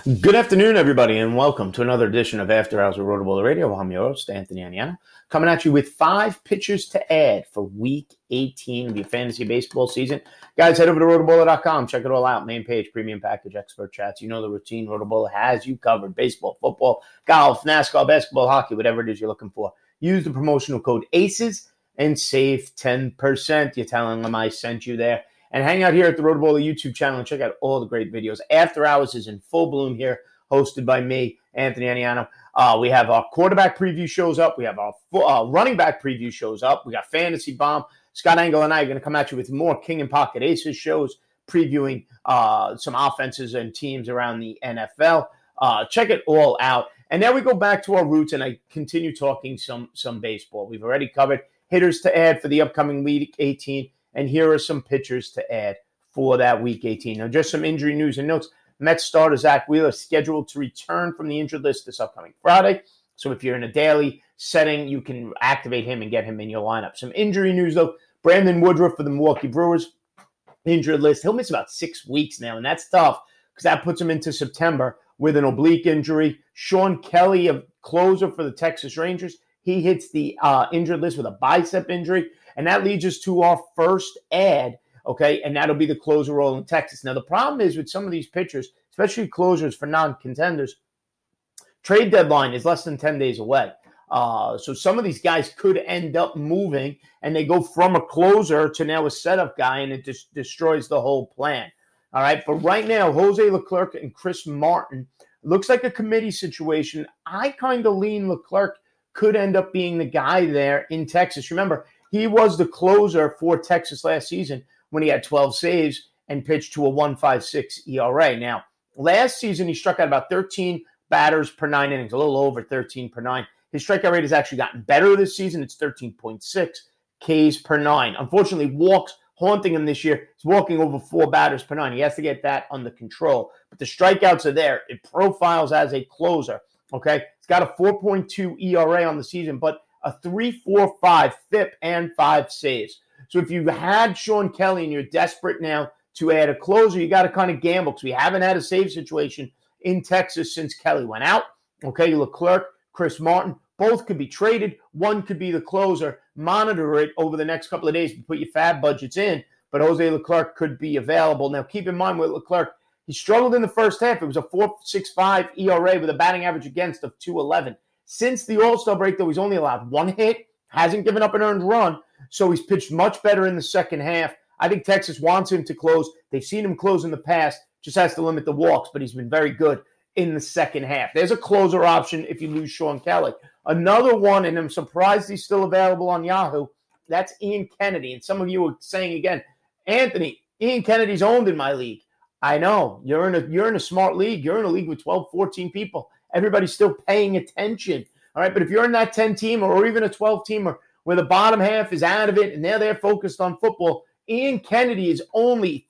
Good afternoon, everybody, and welcome to another edition of After Hours with Rotoballer Radio. I'm your host, Anthony Aniano, coming at you with 5 pitchers to add for Week 18 of your fantasy baseball season. Guys, head over to rotoballer.com. Check it all out. Main page, premium package, expert chats. You know the routine. Rotoballer has you covered. Baseball, football, golf, NASCAR, basketball, hockey, whatever it is you're looking for. Use the promotional code ACES and save 10%. You're telling them I sent you there. And hang out here at the Rotoballer YouTube channel and check out all the great videos. After Hours is in full bloom here, hosted by me, Anthony Aniano. We have our quarterback preview shows up. We have our running back preview shows up. We got Fantasy Bomb. Scott Engel and I are going to come at you with more King and Pocket Aces shows, previewing some offenses and teams around the NFL. Check it all out. And now we go back to our roots, and I continue talking some baseball. We've already covered hitters to add for the upcoming Week 18. And here are some pitchers to add for that Week 18. Now, just some injury news and notes. Mets starter Zach Wheeler is scheduled to return from the injured list this upcoming Friday. So if you're in a daily setting, you can activate him and get him in your lineup. Some injury news, though. Brandon Woodruff for the Milwaukee Brewers, injured list. He'll miss about 6 weeks now, and that's tough because that puts him into September with an oblique injury. Sean Kelly, a closer for the Texas Rangers, he hits the injured list with a bicep injury. And that leads us to our first ad, okay? And that'll be the closer role in Texas. Now, the problem is with some of these pitchers, especially closers for non-contenders, trade deadline is less than 10 days away. So some of these guys could end up moving, and they go from a closer to now a setup guy, and it just destroys the whole plan. All right? But right now, Jose Leclerc and Chris Martin, looks like a committee situation. I kind of lean Leclerc could end up being the guy there in Texas. Remember, he was the closer for Texas last season when he had 12 saves and pitched to a 1.56 ERA. Now, last season, he struck out about 13 batters per 9 innings, a little over 13 per 9. His strikeout rate has actually gotten better this season. It's 13.6 Ks per 9. Unfortunately, walks haunting him this year. He's walking over 4 batters per 9. He has to get that under control. But the strikeouts are there. It profiles as a closer, okay? It's got a 4.2 ERA on the season, but a 3.45 FIP and 5 saves. So if you had Sean Kelly and you're desperate now to add a closer, you got to kind of gamble because we haven't had a save situation in Texas since Kelly went out. Okay, Leclerc, Chris Martin, both could be traded. One could be the closer. Monitor it over the next couple of days to put your fab budgets in, but Jose Leclerc could be available. Now, keep in mind with Leclerc, he struggled in the first half. It was a 4.65 ERA with a batting average against of 2.11. Since the All-Star break, though, he's only allowed 1 hit, hasn't given up an earned run, so he's pitched much better in the second half. I think Texas wants him to close. They've seen him close in the past, just has to limit the walks, but he's been very good in the second half. There's a closer option if you lose Sean Kelly. Another one, and I'm surprised he's still available on Yahoo, that's Ian Kennedy. And some of you are saying again, Anthony, Ian Kennedy's owned in my league. I know. You're in a smart league. You're in a league with 12, 14 people. Everybody's still paying attention. All right, but if you're in that 10-teamer or even a 12-teamer where the bottom half is out of it and they're focused on football, Ian Kennedy is only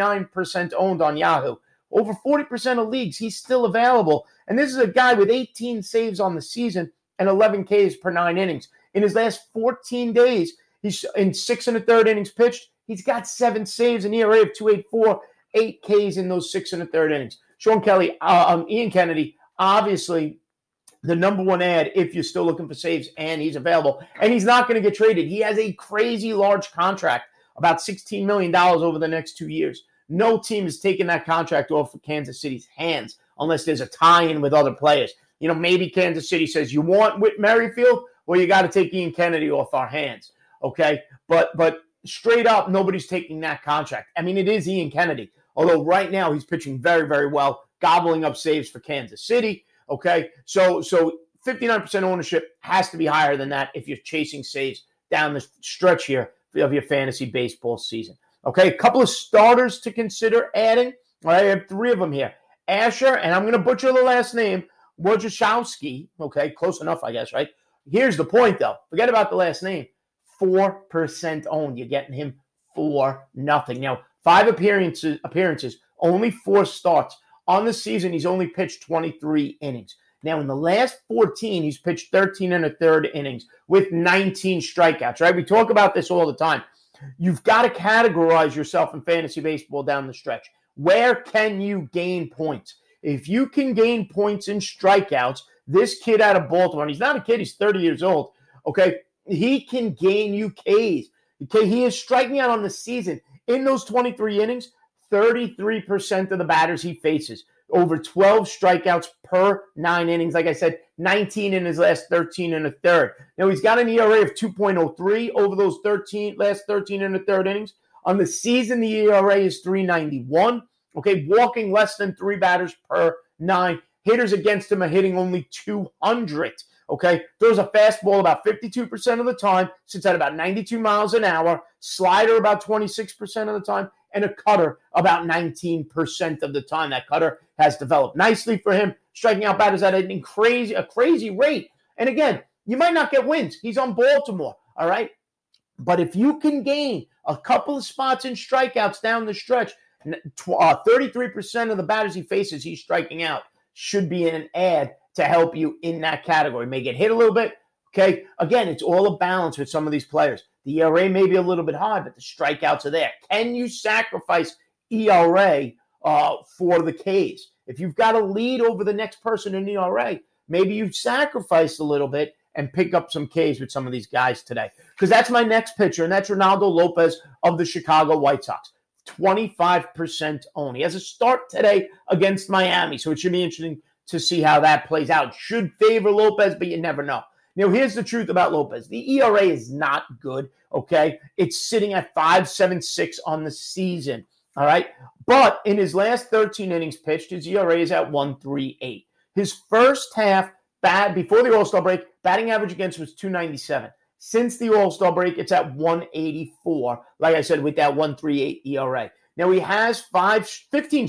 59% owned on Yahoo. Over 40% of leagues, he's still available. And this is a guy with 18 saves on the season and 11 Ks per 9 innings. In his last 14 days, he's in 6 1/3 innings pitched. He's got 7 saves, an ERA of 2.84, 8 Ks in those 6 1/3 innings. Sean Kelly, Ian Kennedy, obviously the number one ad if you're still looking for saves, and he's available. And he's not going to get traded. He has a crazy large contract, about $16 million over the next 2 years. No team is taking that contract off of Kansas City's hands unless there's a tie-in with other players. You know, maybe Kansas City says, you want Whit Merrifield? Well, you got to take Ian Kennedy off our hands, okay? But straight up, nobody's taking that contract. I mean, it is Ian Kennedy, although right now he's pitching very, very well, gobbling up saves for Kansas City, okay? So 59% ownership has to be higher than that if you're chasing saves down the stretch here of your fantasy baseball season. Okay, a couple of starters to consider adding. All right, I have 3 of them here. Asher, and I'm going to butcher the last name, Wojciechowski. Okay, close enough, I guess, right? Here's the point, though. Forget about the last name. 4% owned. You're getting him for nothing. Now, 5 appearances, only 4 starts. On the season, he's only pitched 23 innings. Now, in the last 14, he's pitched 13 1/3 innings with 19 strikeouts, right? We talk about this all the time. You've got to categorize yourself in fantasy baseball down the stretch. Where can you gain points? If you can gain points in strikeouts, this kid out of Baltimore, and he's not a kid, he's 30 years old, okay, he can gain you Ks. Okay, he is striking out on the season. In those 23 innings, 33% of the batters he faces. Over 12 strikeouts per 9 innings. Like I said, 19 in his last 13 and a third. Now, he's got an ERA of 2.03 over those last 13 and a third innings. On the season, the ERA is 3.91. Okay, walking less than 3 batters per 9. Hitters against him are hitting only 200. Okay, throws a fastball about 52% of the time, sits at about 92 miles an hour, slider about 26% of the time, and a cutter about 19% of the time. That cutter has developed nicely for him, striking out batters at a crazy rate. And again, you might not get wins. He's on Baltimore, all right? But if you can gain a couple of spots in strikeouts down the stretch, 33% of the batters he faces, he's striking out, should be an add to help you in that category. May get hit a little bit, okay? Again, it's all a balance with some of these players. The ERA may be a little bit high, but the strikeouts are there. Can you sacrifice ERA for the Ks? If you've got a lead over the next person in ERA, maybe you sacrifice a little bit and pick up some Ks with some of these guys today. Because that's my next pitcher, and that's Ronaldo Lopez of the Chicago White Sox. 25% owned. He has a start today against Miami, so it should be interesting to see how that plays out. Should favor Lopez, but you never know. Now, here's the truth about Lopez. The ERA is not good, okay? It's sitting at 5.76 on the season, all right? But in his last 13 innings pitched, his ERA is at 1.38. His first half, before the All-Star break, batting average against was 297. Since the All-Star break, it's at 184, like I said, with that 1.38 ERA. Now, he has 15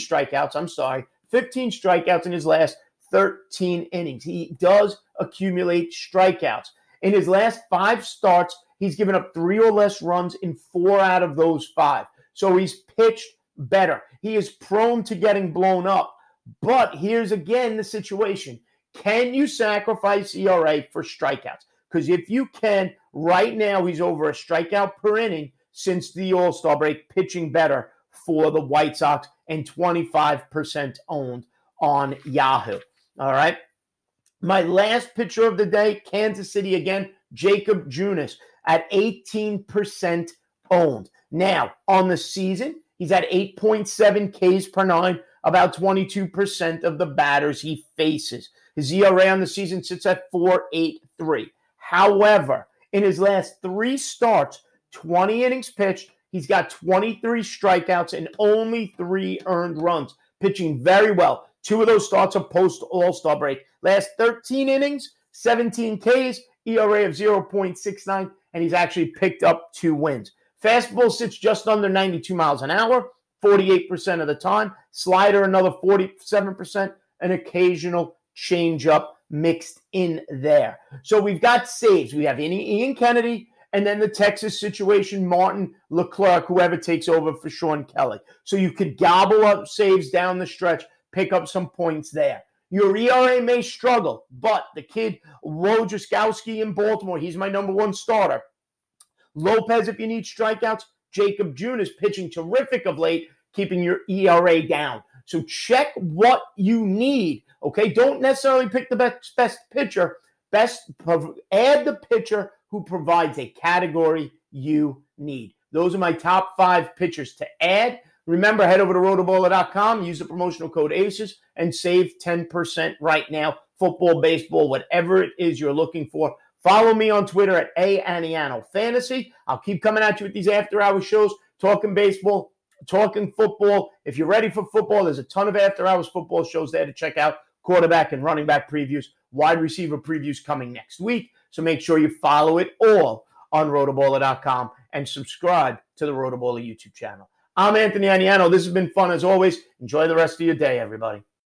strikeouts in his last 13 innings. He does accumulate strikeouts. In his last 5 starts, he's given up 3 or less runs in 4 out of those 5. So he's pitched better. He is prone to getting blown up. But here's again the situation. Can you sacrifice ERA for strikeouts? Because if you can, right now he's over a strikeout per inning since the All-Star break, pitching better for the White Sox and 25% owned on Yahoo. All right. My last pitcher of the day, Kansas City again, Jakob Junis at 18% owned. Now, on the season, he's at 8.7 Ks per 9, about 22% of the batters he faces. His ERA on the season sits at 4.83. However, in his last 3 starts, 20 innings pitched, he's got 23 strikeouts and only 3 earned runs, pitching very well. 2 of those starts are post-All-Star break. Last 13 innings, 17 Ks, ERA of 0.69, and he's actually picked up 2 wins. Fastball sits just under 92 miles an hour, 48% of the time. Slider, another 47%, an occasional changeup mixed in there. So we've got saves. We have Ian Kennedy, and then the Texas situation, Martin Leclerc, whoever takes over for Sean Kelly. So you could gobble up saves down the stretch, pick up some points there. Your ERA may struggle, but the kid, Wojciechowski in Baltimore, he's my number 1 starter. Lopez, if you need strikeouts. Jakob Junis pitching terrific of late, keeping your ERA down. So check what you need, okay? Don't necessarily pick the best pitcher. Add the pitcher who provides a category you need. Those are my top 5 pitchers to add. Remember, head over to rotoballer.com, use the promotional code ACES, and save 10% right now. Football, baseball, whatever it is you're looking for. Follow me on Twitter at @Aniano Fantasy. I'll keep coming at you with these after-hours shows, talking baseball, talking football. If you're ready for football, there's a ton of after-hours football shows there to check out. Quarterback and running back previews, wide receiver previews coming next week. So make sure you follow it all on rotoballer.com and subscribe to the Rotoballer YouTube channel. I'm Anthony Aniano. This has been fun as always. Enjoy the rest of your day, everybody.